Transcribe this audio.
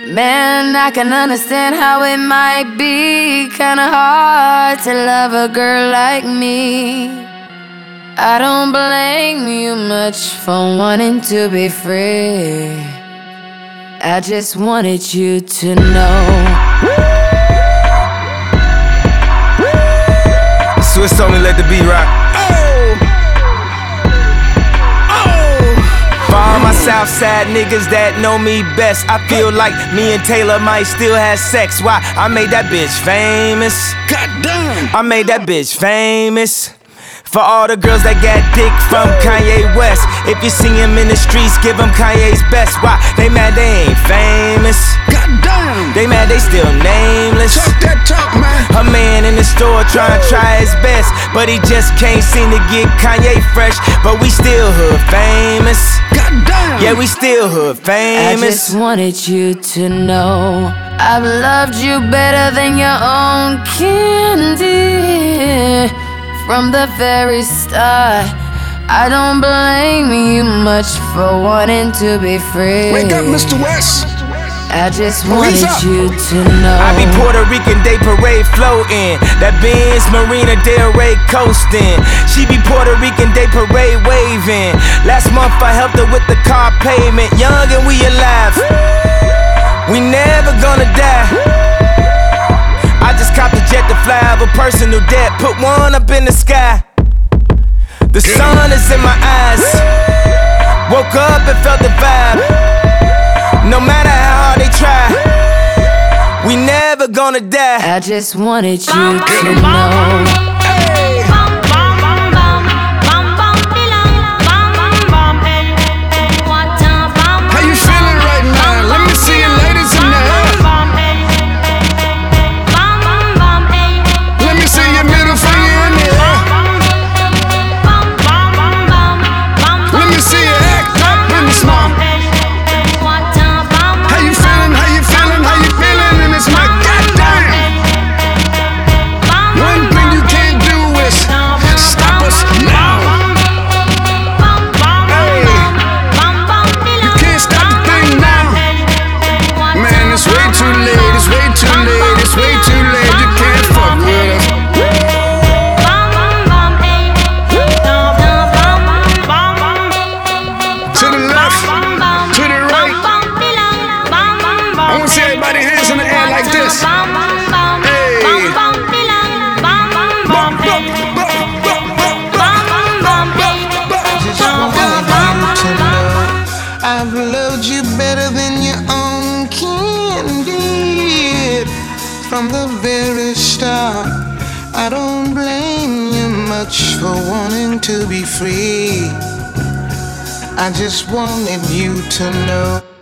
Man, I can understand how it might be kinda hard to love a girl like me. I don't blame you much for wanting to be free. I just wanted you to know. Swiss told me let the beat rock. For all my Southside niggas that know me best, I feel like me and Taylor might still have sex. Why? I made that bitch famous. Goddamn! I made that bitch famous. For all the girls that got dick from Kanye West, if you see him in the streets, give him Kanye's best. Why? They mad they ain't famous. Goddamn! They mad they still nameless. Talk that talk, man. A man in the store trying to try his best, but he just can't seem to get Kanye fresh. But we still hood famous. Goddamn! Yeah, we still hood famous. I just wanted you to know I've loved you better than your own candy. From the very start, I don't blame you much for wanting to be free. Wake up, Mr. West. I just wanted you to know. I be Puerto Rican Day Parade floating, that Benz Marina Del Rey coasting. She be Puerto Rican Day Parade waving. Last month I helped her with the car payment. Young and we alive, we never gonna die. I just copped a jet to fly over personal debt. Put one up in the sky. The sun is in my eyes. Woke up and felt the vibe. No matter how hard they try, we never gonna die. I just wanted you to know. I've loved you better than your own candy. From the very start, I don't blame you much for wanting to be free. I just wanted you to know.